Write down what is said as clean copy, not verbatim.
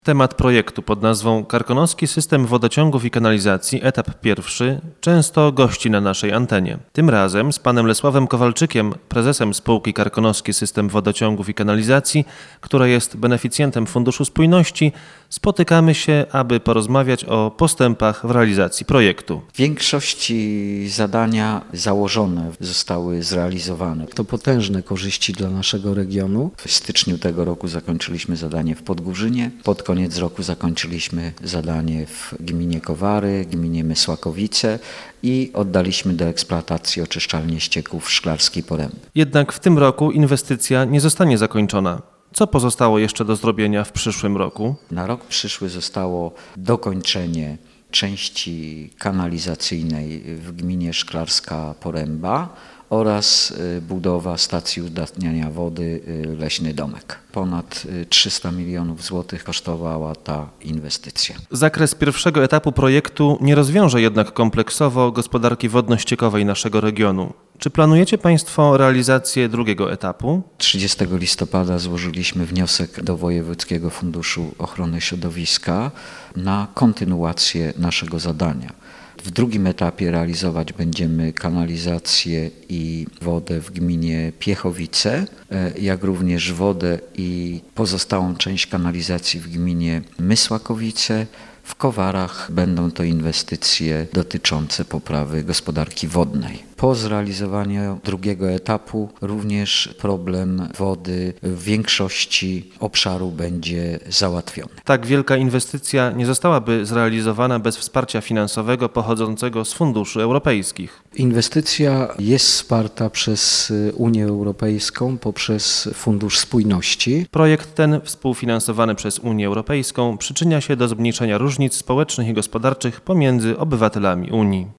Temat projektu pod nazwą Karkonoski System Wodociągów i Kanalizacji, etap pierwszy, często gości na naszej antenie. Tym razem z panem Lesławem Kowalczykiem, prezesem spółki Karkonoski System Wodociągów i Kanalizacji, która jest beneficjentem Funduszu Spójności, spotykamy się, aby porozmawiać o postępach w realizacji projektu. W większości zadania założone zostały zrealizowane. To potężne korzyści dla naszego regionu. W styczniu tego roku zakończyliśmy zadanie w Podgórzynie. Pod koniec roku zakończyliśmy zadanie w gminie Kowary, gminie Mysłakowice i oddaliśmy do eksploatacji oczyszczalnię ścieków Szklarskiej Poręby. Jednak w tym roku inwestycja nie zostanie zakończona. Co pozostało jeszcze do zrobienia w przyszłym roku? Na rok przyszły zostało dokończenie części kanalizacyjnej w gminie Szklarska Poręba oraz budowa stacji udatniania wody Leśny Domek. Ponad 300 milionów złotych kosztowała ta inwestycja. Zakres pierwszego etapu projektu nie rozwiąże jednak kompleksowo gospodarki wodno-ściekowej naszego regionu. Czy planujecie Państwo realizację drugiego etapu? 30 listopada złożyliśmy wniosek do Wojewódzkiego Funduszu Ochrony Środowiska na kontynuację naszego zadania. W drugim etapie realizować będziemy kanalizację i wodę w gminie Piechowice, jak również wodę i pozostałą część kanalizacji w gminie Mysłakowice. W Kowarach będą to inwestycje dotyczące poprawy gospodarki wodnej. Po zrealizowaniu drugiego etapu również problem wody w większości obszaru będzie załatwiony. Tak wielka inwestycja nie zostałaby zrealizowana bez wsparcia finansowego pochodzącego z funduszy europejskich. Inwestycja jest wsparta przez Unię Europejską poprzez Fundusz Spójności. Projekt ten, współfinansowany przez Unię Europejską, przyczynia się do zmniejszenia różnic społecznych i gospodarczych pomiędzy obywatelami Unii.